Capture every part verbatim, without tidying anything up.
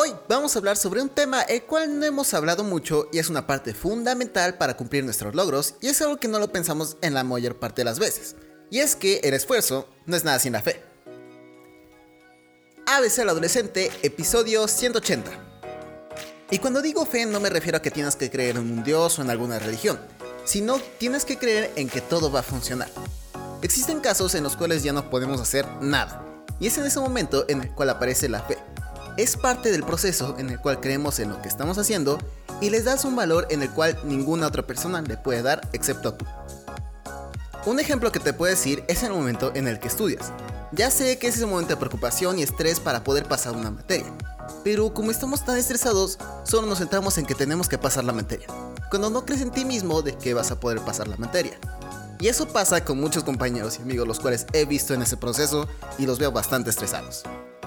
Hoy vamos a hablar sobre un tema el cual no hemos hablado mucho y es una parte fundamental para cumplir nuestros logros, y es algo que no lo pensamos en la mayor parte de las veces, y es que el esfuerzo no es nada sin la fe. A B C al adolescente, episodio ciento ochenta. Y cuando digo fe no me refiero a que tienes que creer en un dios o en alguna religión, sino tienes que creer en que todo va a funcionar. Existen casos en los cuales ya no podemos hacer nada, y es en ese momento en el cual aparece la fe. Es parte del proceso en el cual creemos en lo que estamos haciendo y les das un valor en el cual ninguna otra persona le puede dar excepto tú. Un ejemplo que te puedo decir es el momento en el que estudias. Ya sé que ese es un momento de preocupación y estrés para poder pasar una materia, pero como estamos tan estresados, solo nos centramos en que tenemos que pasar la materia, cuando no crees en ti mismo de que vas a poder pasar la materia. Y eso pasa con muchos compañeros y amigos los cuales he visto en ese proceso y los veo bastante estresados.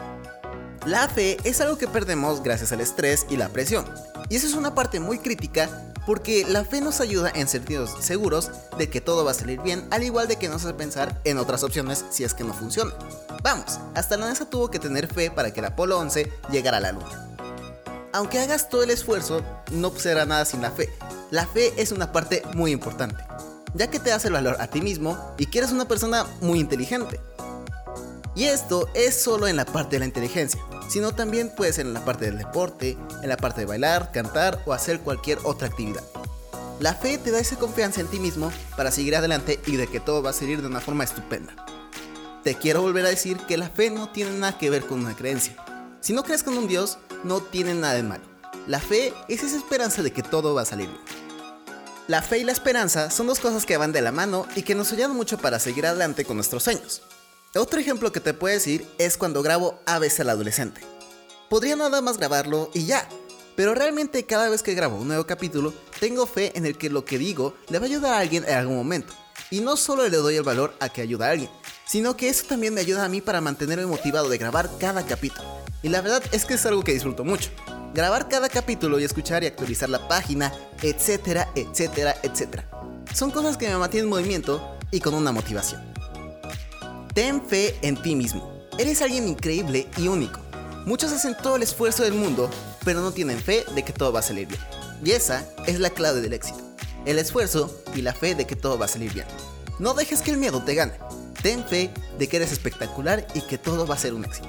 La fe es algo que perdemos gracias al estrés y la presión, y eso es una parte muy crítica porque la fe nos ayuda en sentirnos seguros de que todo va a salir bien, al igual de que nos hace pensar en otras opciones si es que no funciona. Vamos, hasta la NASA tuvo que tener fe para que el Apolo once llegara a la Luna. Aunque hagas todo el esfuerzo, no será nada sin la fe. La fe es una parte muy importante, ya que te hace el valor a ti mismo y que eres una persona muy inteligente. Y esto es solo en la parte de la inteligencia, sino también puede ser en la parte del deporte, en la parte de bailar, cantar o hacer cualquier otra actividad. La fe te da esa confianza en ti mismo para seguir adelante y de que todo va a salir de una forma estupenda. Te quiero volver a decir que la fe no tiene nada que ver con una creencia. Si no crees con un Dios, no tiene nada de malo. La fe es esa esperanza de que todo va a salir bien. La fe y la esperanza son dos cosas que van de la mano y que nos ayudan mucho para seguir adelante con nuestros sueños. Otro ejemplo que te puedo decir es cuando grabo A B C al adolescente. Podría nada más grabarlo y ya, pero realmente cada vez que grabo un nuevo capítulo, tengo fe en el que lo que digo le va a ayudar a alguien en algún momento. Y no solo le doy el valor a que ayuda a alguien, sino que eso también me ayuda a mí para mantenerme motivado de grabar cada capítulo. Y la verdad es que es algo que disfruto mucho. Grabar cada capítulo y escuchar y actualizar la página, etcétera, etcétera, etcétera. Son cosas que me mantienen en movimiento y con una motivación. Ten fe en ti mismo. Eres alguien increíble y único. Muchos hacen todo el esfuerzo del mundo, pero no tienen fe de que todo va a salir bien. Y esa es la clave del éxito. El esfuerzo y la fe de que todo va a salir bien. No dejes que el miedo te gane. Ten fe de que eres espectacular y que todo va a ser un éxito.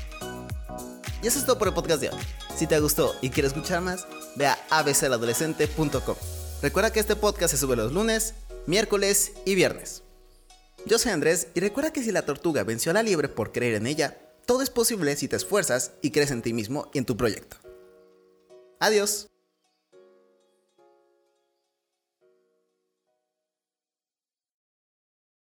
Y eso es todo por el podcast de hoy. Si te gustó y quieres escuchar más, ve a a b c al adolescente punto com. Recuerda que este podcast se sube los lunes, miércoles y viernes. Yo soy Andrés y recuerda que si la tortuga venció a la liebre por creer en ella, todo es posible si te esfuerzas y crees en ti mismo y en tu proyecto. Adiós.